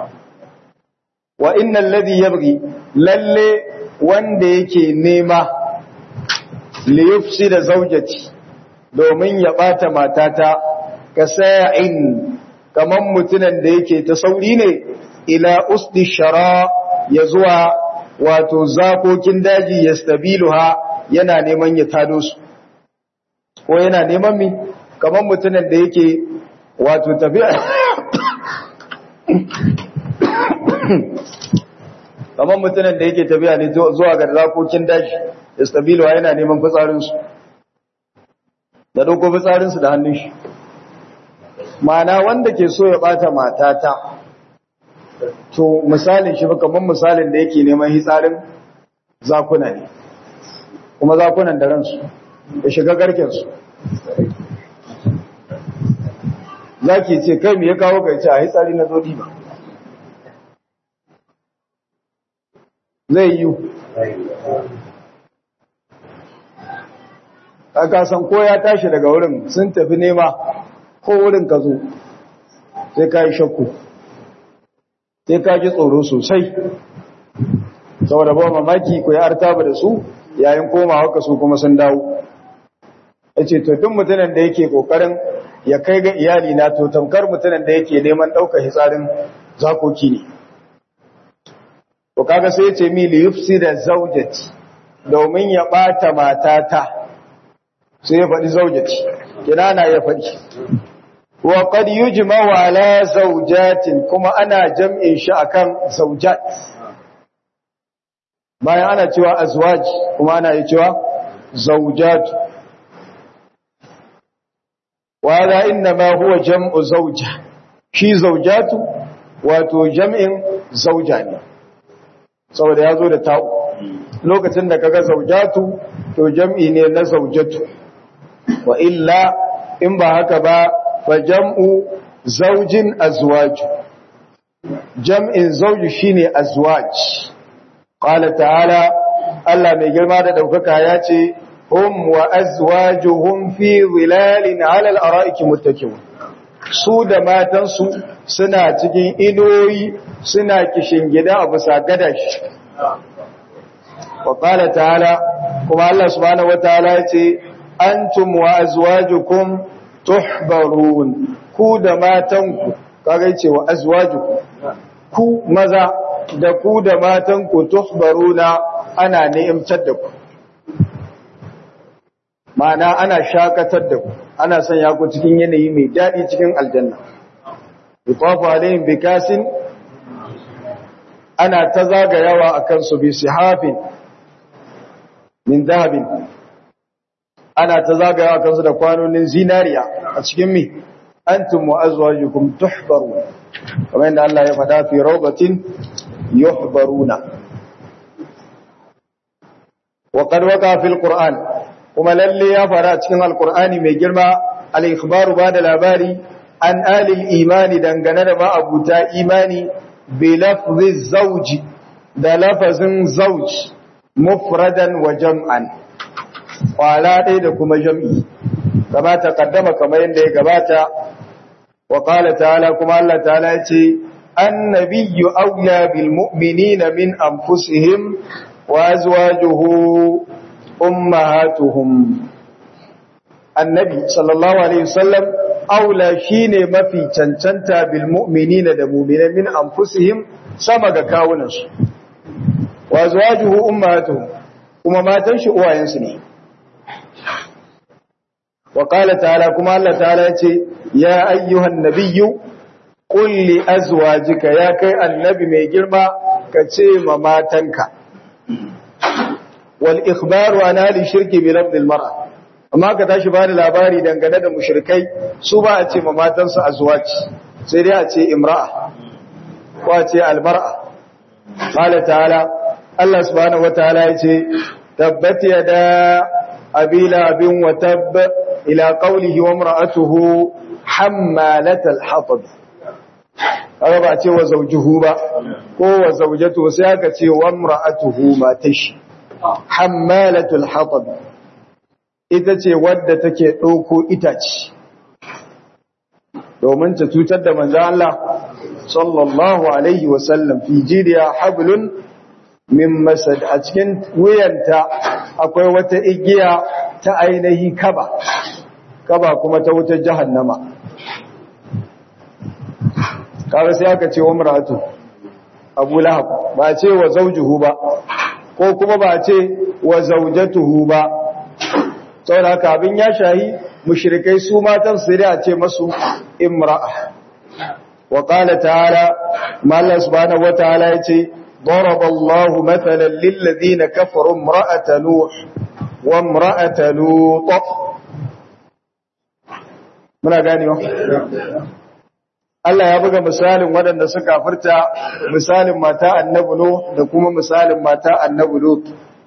wa innal ladhi yabghi lalle wanda yake nema li yufsida zawjati domin ya bata matata kasa'in kaman mutunan da yake ta sauri ne ila usdi shara ya zuwa wato zakokin daji yastabiluha yana neman ya tado su ko yana neman mi kaman mutunan da yake wato tafiya kaman mutunan da yake tafiya ne zuwa ga zakokin daji yastabiluha yana neman fitsarin su da dauko fitsarin su da hannun shi ma'ana wanda ke so ya bata matata to misalin shi kamar misalin da yake neman hitsarin zakuna ne kuma zakunan da ransu ya shiga garkensu zaki ce kai me ya kawo kai ce a hitsari na zodi ba zai yi aka san ko ya tashi daga wurin sun tafi nema ko wurin ka zo sai ka yi shakku sai ka ji tsoro sosai saboda ba mamaki ku ya artaba da su yayin komawa ka su kuma sun dawo yace to duk mutumin da yake kokarin ya kai ga iyali na to tamkar mutumin da yake neman daukar hitsarin zakoki ne to kaga sai yace mi li yufsida zawjati domin ya bata matata sai ya faɗi zawjati kina na ya faɗi wa qad yujma'u ala zawjatin kuma ana jam'in shi akan zawjat bayan ana cewa azwaj kuma ana yi cewa zawjat wa hada inma huwa jam'u zawja shi zawjatu wato jam'in zawja ne saboda yazo da ta'u lokacin da kaga zawjatu to jam'i ne na zawjatu wa illa in ba haka ba fa jam'u zawjin azwaj jam'in zawji shine azwaj qala ta'ala Allah mai girma da daukaka ya ce hum wa azwajuhum fi dhilalin 'ala al-ara'iki muttaki'un su da matansu suna cikin inuwoyi suna kishin gida a bisa gadashi wa qala ta'ala kuma Allah subhanahu wataala ya ce antum wa azwajukum tuhbarun ku da matanku kaga ce wa azwajukum ku maza da ku da matanku tuhbaruna ana ni'imtar da ku ma'ana ana shakatar da ku ana sanya ku cikin yanayi mai daɗi cikin aljanna yuqafu alaihim bikasin ana ta zagayawa akan su bi sihafin min dahabin ana ta zagayawa akan su da kwanonin zinariya a cikin mi antum wa azwajukum tuhbarun kamar yadda Allah ya faɗa fi rawdatin yuhbaruna wa qad waqa fil qur'an kuma lalle ya fara cikin alqur'ani mai girma al-ikhbaru bada labari an alil imani dangane da ma'abuta imani bi lafzi zawji da lafazin zawj mufradan wa jam'an wala dai da kuma jam'i kama ta kaddama kamar yadda ya gabata wa qala ta'ala kuma Allah ta'ala ya ce annabiyyu awla bil mu'minina min anfusihim wa azwajuhu ummahatuhum annabi sallallahu alaihi wasallam aula shine mafi cancanta bil mu'minina da mu'minan min anfusihim sama ga kawunan su wa azwajuhu ummahatuhum kuma matan shi uwayensu ne wa qala ta'ala kuma Allah ta'ala yace ya ayyuhan nabiyyu qul li azwajika ya kai annabi mai girma kace ma matanka wal ikhbaru an ali shirki bi lafdil mar'a amma ka tashi bani labari dangane da mushrikai su ba a ce ma matansu azwaj sai dai a ce imra'a ko a ce almar'a qala ta'ala Allah subhanahu wataala yace tabbat yada abila bin wa tabb ila qawlihi wa imra'atuhu hammalatal hatab kaga ba a ce wa zawjuhu ba ko wa zawjatuhu sai aka ce wa imra'atuhu matashi hammalatul hatab ita ce wadda take ɗauko itace domin ta cutar da manzo Allah sallallahu alaihi wasallam fi jidiya hablun min masad a cikin wuyanta akwai wata igiya ta ainihi kaba kaba kuma ta wutar jahannama kaga sai aka ce wa mar'atu Abu Lahab ba ce wa zawjuhu ba ko kuma ba ce wa zawjatuhu ba saboda haka abin ya shahi mushrikai su matan su da a ce masu imra'a wa qala ta'ala ma Allah subhanahu wa ta'ala yace daraba Allahu mathalan lil ladina kafaru imra'ata nuh wa imra'ata lut muna ganewa Allah ya buga misalin waɗanda suka furta misalin mata annabi nuh da kuma misalin mata annabi lut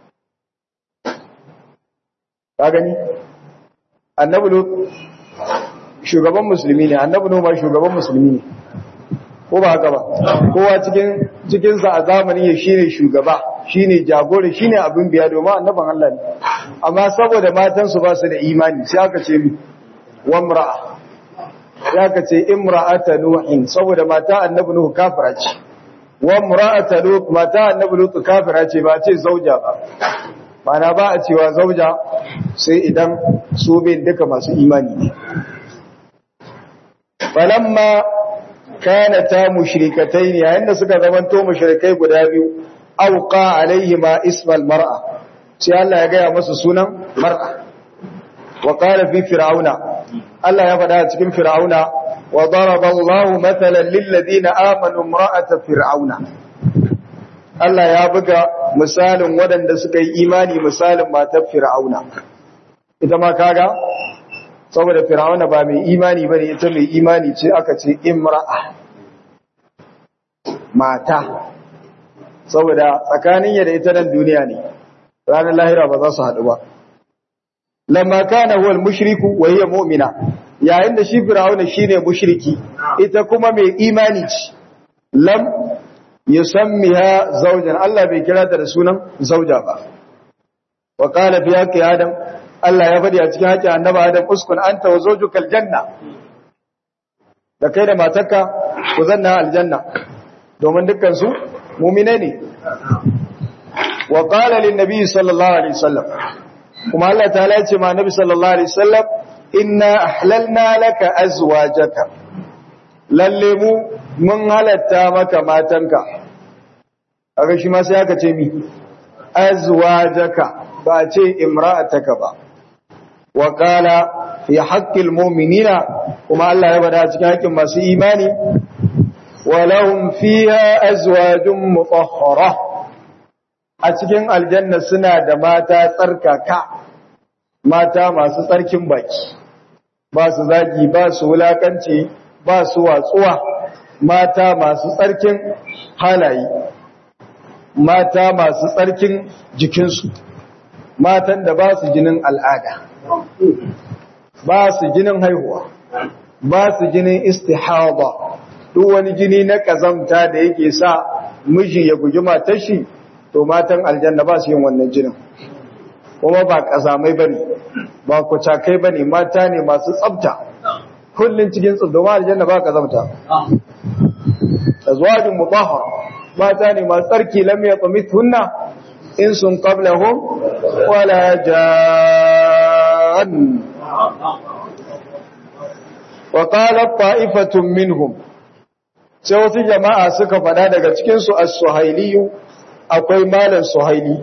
ka gani annabi lut shugaban musulmi ne annabi lut ma shugaban musulmi ne ko ba haka ba kowa cikin cikin sa a zamanin ya shine shugaba shine jagora shine abin biya domin annaban Allah ne amma saboda matan su ba su da imani sai aka ce mi wamra'a sai aka ce imra'ata nuhin saboda mata annabi nuh kafira ce wamra'ata lut mata annabi lut kafira ce ba ce zauja ba mana ba a cewa zauja sai idan su bin duka masu imani ne falamma kanata mushrikatayn yayin da suka zamanto mushrikai guda biyu auqa alaihima ismal mar'a sai Allah ya gaya masa sunan mar'a wa qala fi fir'auna Allah ya faɗa cikin fir'auna wa daraba Allahu mathalan lil ladina amanu imra'ata fir'auna Allah ya buga misalin waɗanda suka yi imani misalin matar fir'auna ita ma kaga saboda fir'auna ba mai imani bane ita mai imani ce aka ce imra'a mata saboda tsakanin ya da ita nan duniya ne ranar lahira ba za su haɗu ba lamma kana huwa al-mushriku wa hiya mu'mina yayin da shi fir'auna shine mushriki ita kuma mai imani ce lam yusammiha zawjan Allah bai kira ta da sunan zauja ba wa qala fi haqqi adam Allah ya faɗi a cikin haƙƙin annabi Adam uskun anta wa zawjukal janna da kai da matarka ku zanna aljanna domin dukkan su mu'mine ne wa qala lin nabi sallallahu alaihi wasallam kuma Allah ta'ala ya ce ma nabi sallallahu alaihi wasallam inna ahlalna laka azwajaka lalle mu mun halatta maka matanka kaga shi ma sai aka ce mi azwajaka ba ce imra'ataka ba wa qala fi haqqil mu'minina kuma Allah ya bada cikin haƙƙin masu imani wa lahum fiha azwajun mutahhara a cikin aljanna suna da mata tsarkaka mata masu tsarkin baki ba su zagi ba su wulakanci ba su watsuwa mata masu tsarkin halaye mata masu tsarkin jikinsu matan da ba su jinin al'ada ba su jinin haihuwa ba su jinin istihada duk wani jini na kazamta da yake sa miji ya guji matar shi to matan aljanna ba su yin wannan jinin kuma ba kazamai bane ba kucakai bane mata ne masu tsafta kullun cikin tsunduma aljanna ba kazamta azwajun mutahhar mata ne masu tsarki lam yaqmithunna in sun qablahum wala jan wa qala ta'ifatun minhum sai wasu jama'a suka fada daga cikin su as-suhailiyu akwai malan suhaili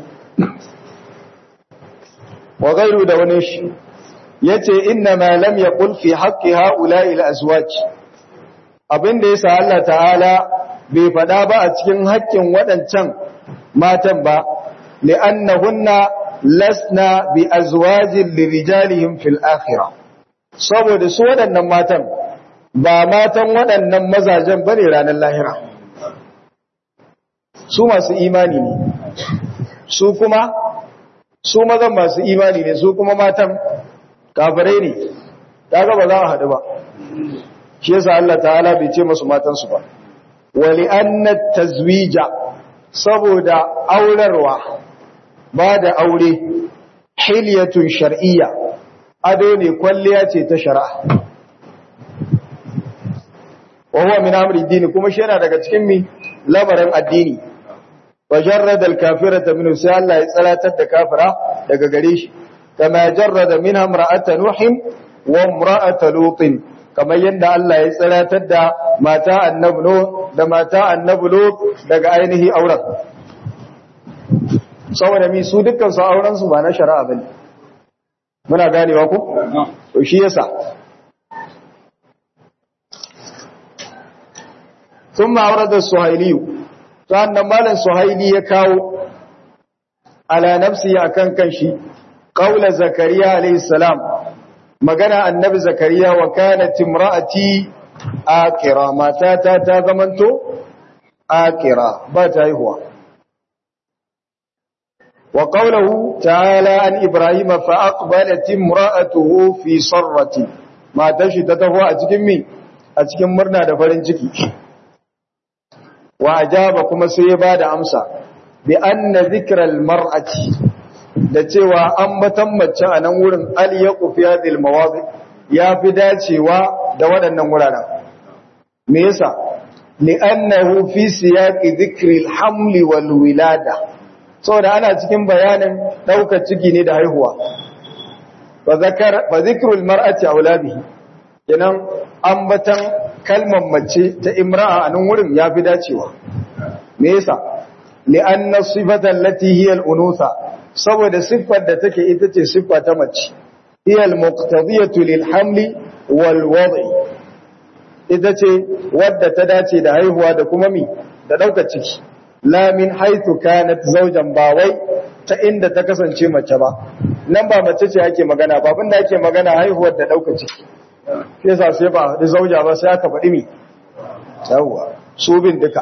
wa gairu da wani shi yace inna ma lam yaqul fi haqqi ha'ula'i al-azwaj abinda yasa Allah ta'ala bai fada ba a cikin haƙƙin waɗancan matan ba li'annahunna lasna bi azwajin lirijalihim fil akhirah saboda su waɗannan matan ba matan waɗannan mazajen bane ranar lahira su masu imani ne su kuma su mazan masu imani ne su kuma matan kafirai ne kaga ba za a haɗu ba shi yasa Allah ta'ala bai ce masu matansu ba wali anna tazwija saboda aurarwa ba da aure hilyatun shar'iyya ado ne kwalliya ce ta shari'a wa huwa min amri dini kuma shi yana daga cikin mi lamarin addini wa jarrada al-kafirata minhu sai Allah ya tsalatar da kafira daga gare shi kama jarrada minha imra'ata nuhin wa imra'ata lutin kamar yadda Allah ya tsalatar da mata annabi Nuh da mata annabi Lut daga ainihi auren saboda mi su dukkan su auren su ba na shari'a bane muna ganewa ko to shi yasa thumma awrada suhaili sannan malan suhaili ya kawo ala nafsi akan kanshi qaula zakariya alayhi salam magana annabi zakariya wa kanat imraati akira matata ta zamanto akira ba ta haihuwa wa qawluhu ta'ala an ibrahima fa aqbalat imra'atuhu fi sarrati mata shi ta tafi a cikin mi a cikin murna da farin ciki wa ajaba kuma sai ya bada amsa bi anna dhikra almar'ati da cewa an batan mace a nan wurin al-yaqu fi hadhihi almawadi ya fi dacewa da waɗannan wuraren me yasa li'annahu fi siyaqi dhikri alhamli wal wilada saboda ana cikin bayanin daukar ciki ne da haihuwa fa zakar fa zikrul mar'ati aulabihi kenan ambatan kalmar mace ta imra'a a nan wurin yafi dacewa me yasa li'anna sifatan allati hiya al-unutha saboda siffar da take ita ce siffa ta mace hiya al-muqtadiyatu lil hamli wal wad'i ita ce wadda ta dace da haihuwa da kuma mi da daukar ciki la min haythu kanat zawjan ba wai ta inda ta kasance mace ba nan ba mace ce ake magana ba abinda ake magana haihuwar da daukar ciki sai sa sai ba da zauja ba sai aka faɗi mi yawa su bin duka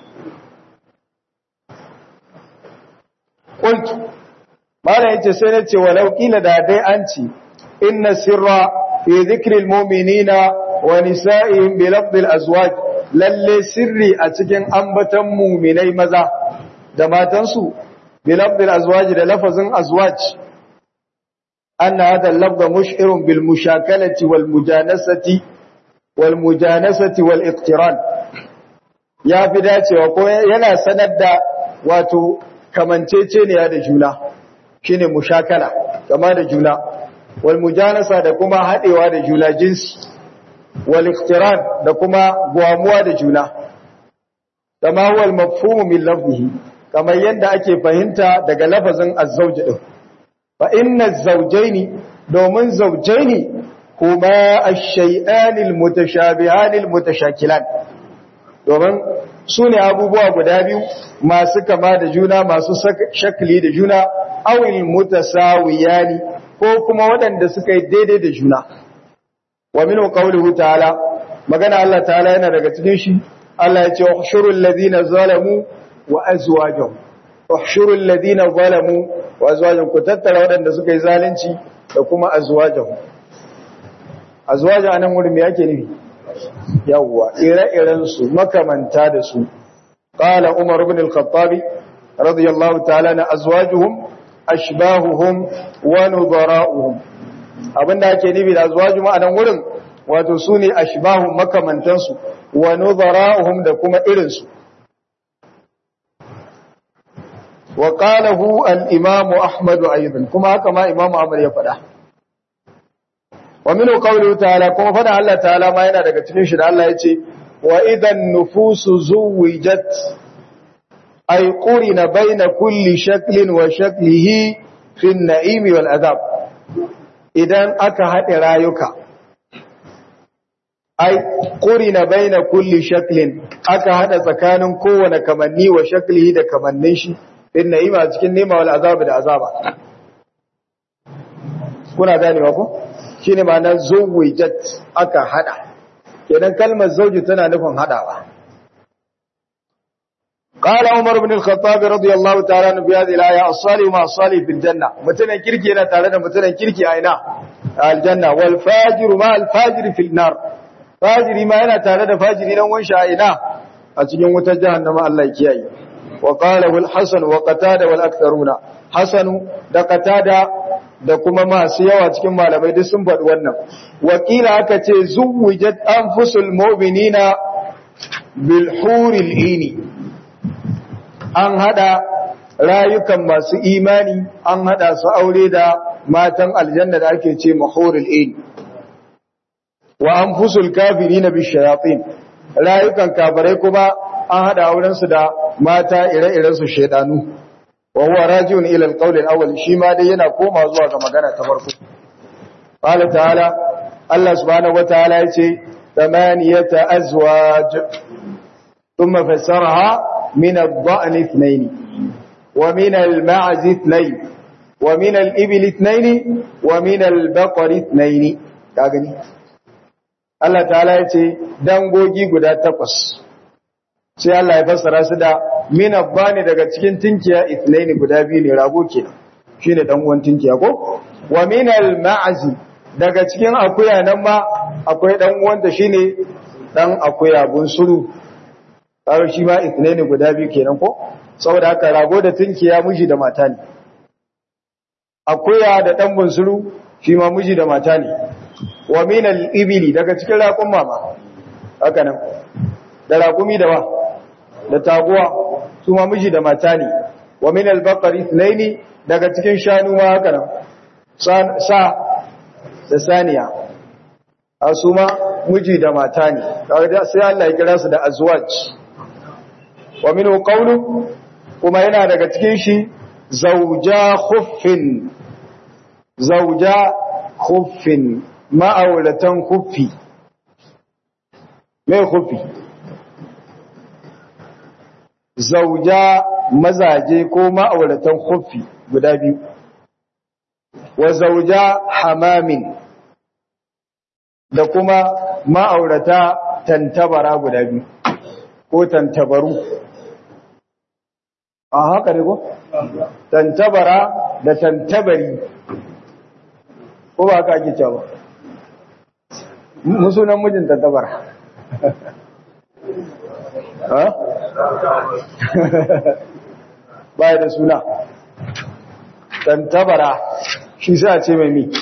qultu mala yace sai nace walau kila da dai an ci inna sirra fi dhikri almu'minina wa nisa'ihim bi lafdh alazwaj lalle sirri a cikin ambatan mu'minai maza da matansu bi lafdh alazwaj da lafazin azwaj anna hadha al-lafdh mush'irun bil mushakalati wal mujanasati wal mujanasati wal iqtiran ya fi dacewa ko yana sanar da wato kamanceceniya da juna shine mushakala kama da juna wal mujanasa da kuma hadewa da juna jinsi wal iqtiran da kuma gwamuwa da juna kama huwa al mafhum min lafzihi kamar yadda ake fahimta daga lafazin az-zawj din fa inna az-zawjayn domin zawjaini kuma ash-shay'an al-mutashabihan al-mutashakilan domin su ne abubuwa guda biyu masu kama da juna masu shakli da juna awil mutasawiyani ko kuma waɗanda suka yi daidai da juna wa minhu qawluhu ta'ala magana Allah ta'ala yana daga cikin shi Allah ya ce ukhshurul ladina zalamu wa azwajuhum ukhshurul ladina zalamu wa azwajuhum ku tattara waɗanda suka yi zalunci da kuma azwajuhum azwaju anan wurin me yake nufi yawwa ire-iren su makamanta da su qala umar ibn al-khattab radiyallahu ta'ala na azwajuhum ashbahuhum wa nudara'uhum abinda ake nufi da azwaju ma'anan wurin wato sune ashbahum makamantan su wa nudara'uhum da kuma irin su wa qalahu al-imam ahmad aidan kuma haka ma imam ahmad ya faɗa wa minu qawluhu ta'ala kuma fada Allah ta'ala ma yana daga cikin shi da Allah yace wa idan nufusu zuwijat ay qurina baina kulli shaklin wa shaklihi fi an-na'im wal adab idan aka hade rayuka ay qurina baina kulli shaklin aka hada tsakanin kowane kamanni wa shaklihi da kamannin shi fi an-na'im a cikin nima wal azab da azaba kuna ganewa ko shine ma'anar zuwijat aka hada kenan kalmar zauji tana nufin hadawa qala umar ibn al-khattab radiyallahu ta'ala anhu bi hadhihi al-aya as-salih ma as-salih bil janna mutanen kirki yana tare da mutanen kirki a ina al-janna wal fajir ma al-fajir fil nar fajiri ma yana tare da fajiri dan wanshi a ina a cikin wutar jahannama Allah ya kiyaye wa qala al-hasan wa qatada wal aktharuna hasanu da qatada da kuma masu yawa cikin malamai duk sun faɗi wannan wakila aka ce zuwijat anfusul mu'minina bil huril ini an hada rayukan masu imani an hada su aure da matan aljanna da ake ce mahuril ini wa anfusul kafirina bish shayatin rayukan kafirai kuma an hada auren su da mata ire-iren su shedanu wa huwa rajiun ila al-qawl al-awwal shi ma dai yana koma zuwa ga magana ta farko qala ta'ala Allah subhanahu wa ta'ala yace thamaniyata azwaj thumma fassaraha min ad-da'n ithnayn wa min al-ma'z ithnayn wa min al-ibil ithnayn wa min al-baqar ithnayn ka gani Allah ta'ala yace dangogi guda takwas sai Allah ya fassara su da min abbani daga cikin tinkiya ithnaini guda biyu ne rago kenan shine dan uwan tinkiya ko wa min al-ma'zi daga cikin akuya nan ma akwai dan uwan da shine dan akuya bunsuru har shi ma ithnaini guda biyu kenan ko saboda haka rago da tinkiya miji da mata ne akuya da dan bunsuru shi ma miji da mata ne wa min al-ibli daga cikin raƙun mama haka nan da raƙumi da wa da taguwa su ma miji da mata ne wa min al-baqari ithnaini daga cikin shanu ma haka nan sa da saniya asuma miji da mata ne kaga sai Allah ya kira su da azwaj wa minhu qawlu kuma yana daga cikin shi zawja khuffin zawja khuffin ma'auratan khuffi me khuffi zawja mazaje ko ma'auratan khuffi guda biyu wa zawja hamamin da kuma ma'aurata tantabara guda biyu ko tantabaru a haka ne ko? tantabara da tantabari ko ba haka ake cewa musunan mijin tantabara ha? baya da suna tantabara shi sa ce mai mi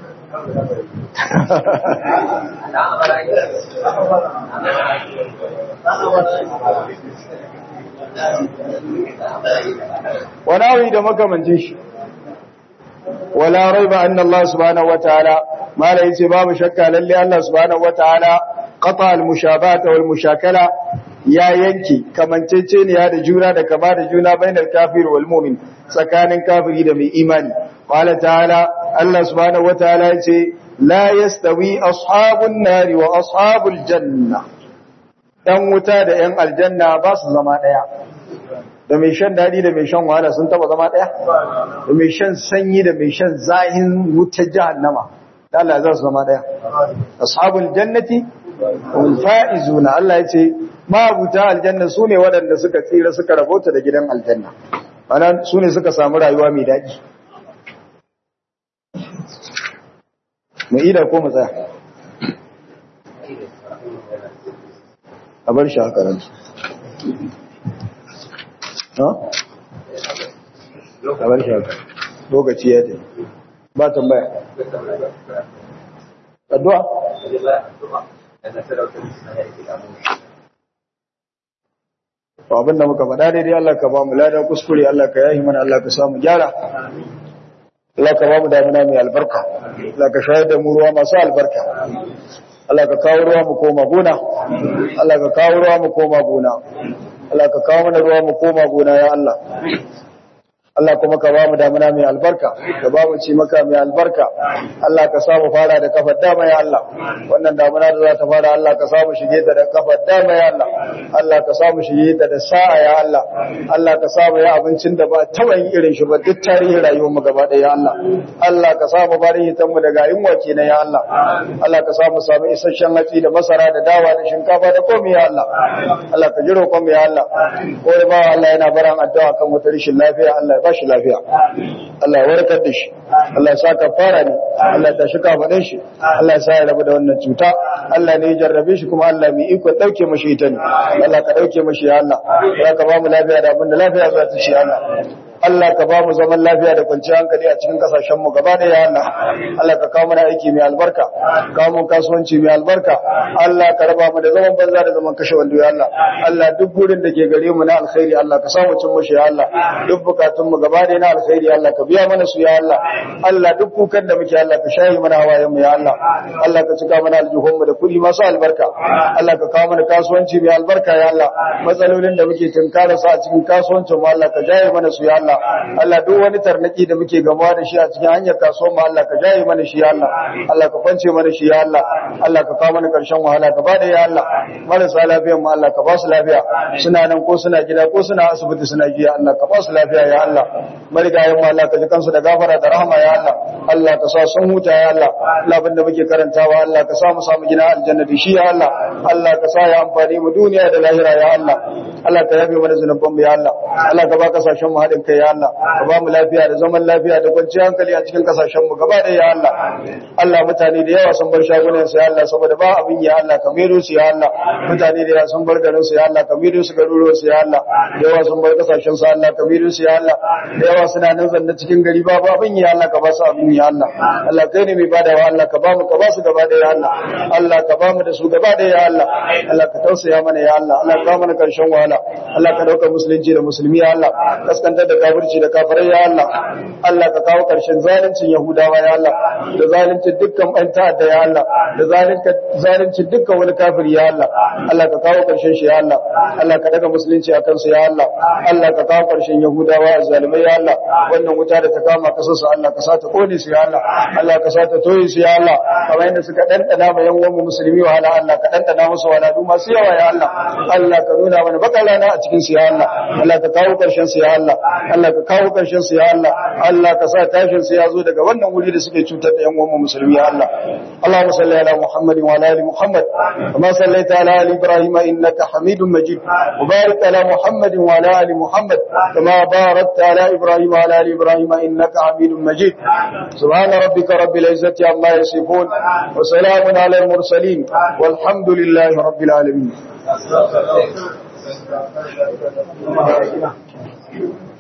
wani da makamancin shi wala raiba anna Allah subhanahu wataala mala yace babu shakka lalle Allah subhanahu wataala qata al-mushabata wal mushakala ya yanki kamanceceniya da juna da kama da juna bainar kafir wal mu'min tsakanin kafiri da mai imani qala ta'ala Allah subhanahu wataala yace la yastawi ashabun nari wa ashabul janna dan wuta da yan aljanna ba su zama daya da mai shan dadi da mai shan wahala sun taba zama daya da mai shan sanyi da mai shan zahin wuta jahannama Allah za su zama daya ashabul jannati hum faizuna Allah yace mabuta aljanna sune waɗanda suka tsira suka rabota da gidan aljanna ana sune suka samu rayuwa mai daɗi mu ida ko mu tsaya a bar shi a karanta ha a bar shi a karanta lokaci ya ce ba tambaya addu'a to abinda muka faɗa daidai Allah ka ba mu ladan kuskure Allah ka yahi mana Allah ka samu gyara Allah ka ba mu damina mai albarka Allah ka shayar da mu ruwa masu albarka Allah ka kawo ruwa mu koma gona Allah ka kawo ruwa mu koma gona Allah ka kawo mana ruwa mu koma gona ya Allah Allah kuma ka ba mu damina mai albarka ka ba mu ci maka mai albarka Allah ka samu fara da kafar dama ya Allah wannan damina da za ta fara Allah ka samu shige ta da kafar dama ya Allah Allah ka samu shige ta da sa'a ya Allah Allah ka samu ya abincin da ba taba yin irin shi ba duk tarihin rayuwar mu gaba ɗaya ya Allah Allah ka samu barihi tan mu daga yunwa kenan ya Allah Allah ka samu samu isasshen hatsi da masara da dawa da shinkafa da komai ya Allah Allah ka jiro komai ya Allah ko ba Allah yana baran addu'a kan wata rishin lafiya Allah ba shi lafiya Allah ya warkar da shi Allah ya sa ka fara ne Allah ta shika faɗin shi Allah ya sa ya rabu da wannan cuta Allah ne ya jarrabe shi kuma Allah mai iko dauke mashi ita ne Allah ka dauke mashi ya Allah ya ka ba mu lafiya da abin da lafiya za ta shi Allah Allah ka ba mu zaman lafiya da kwanciyar hankali a cikin kasashen mu gaba da ya Allah Allah ka kawo mana aiki mai albarka kawo mu kasuwanci mai albarka Allah ka raba mu da zaman banza da zaman kashe wando ya Allah Allah duk gurin da ke gare mu na alkhairi Allah ka samu cin mushi ya Allah duk bukatun mu gaba da na alkhairi Allah ka biya mana su ya Allah Allah duk kukan da muke Allah ka shayi mana hawayen mu ya Allah Allah ka cika mana aljuhun mu da kudi masu albarka Allah ka kawo mana kasuwanci mai albarka ya Allah matsalolin da muke tunkara su a cikin kasuwancin mu Allah ka jaye mana su ya Allah Allah duk wani tarnaki da muke gamawa da shi a cikin hanyar kasuwar mu Allah ka jaye mana shi ya Allah Allah ka kwance mana shi ya Allah Allah ka kawo mana karshen wahala ka bada ya Allah marasa lafiyar mu Allah ka ba su lafiya suna nan ko suna gida ko suna asibiti suna jiya Allah ka ba su lafiya ya Allah marigayen mu Allah ka ji kansu da gafara da rahama ya Allah Allah ka sa sun huta ya Allah Allah abinda muke karantawa Allah ka sa mu samu gina aljanna da shi ya Allah Allah ka sa ya amfani mu duniya da lahira ya Allah Allah ka yabe mana zunuban mu ya Allah Allah ka ba kasashen mu haɗin kai ya Allah ka ba mu lafiya da zaman lafiya da kwanciyar hankali a cikin kasashen mu gaba da ya Allah Allah mutane da yawa sun bar shagunan su ya Allah saboda ba abin ya Allah ka mero su ya Allah mutane da yawa sun bar garin su ya Allah ka mero su garuruwan su ya Allah da yawa sun bar kasashen su Allah ka mero su ya Allah da yawa suna nan zanne cikin gari babu abin ya Allah ka ba su abin ya Allah Allah kai ne mai badawa Allah ka ba mu ka ba su gaba da ya Allah Allah ka ba mu da su gaba da ya Allah Allah ka tausaya mana ya Allah Allah ka mana karshen wahala Allah Allah ka dauka musulunci da musulmi ya Allah kaskantar da kafirci da kafirai ya Allah Allah ka kawo karshen zaluncin yahudawa ya Allah da zaluncin dukkan ɓan ta'adda ya Allah da zaluncin dukkan wani kafiri ya Allah Allah ka kawo karshen shi ya Allah Allah ka daga musulunci akan su ya Allah Allah ka kawo karshen yahudawa zalimai ya Allah wannan wuta da ta kama kasar su Allah ka sa ta kone su ya Allah Allah ka sa ta toye su ya Allah kamar yadda suka dandana ma yan uwan musulmi wa Allah ka dandana musu waladu masu yawa ya Allah Allah ka nuna mana bakalana a cikin su ya Allah Allah ka kawo karshen su ya Allah Allah ka kawo karshen su ya Allah Allah ka sa tashin su ya zo daga wannan wuri da suke cutar da yan uwan musulmi ya Allah Allahumma salli ala Muhammad wa ala ali Muhammad kama sallaita ala ali Ibrahim innaka Hamidum Majid wa barik ala Muhammad wa ala ali Muhammad kama barakta ala Ibrahim wa ala ali Ibrahim innaka Hamidum Majid subhana rabbika rabbil izzati amma yasifun wa salamun ala al mursalin walhamdulillahi rabbil alamin. Thank you.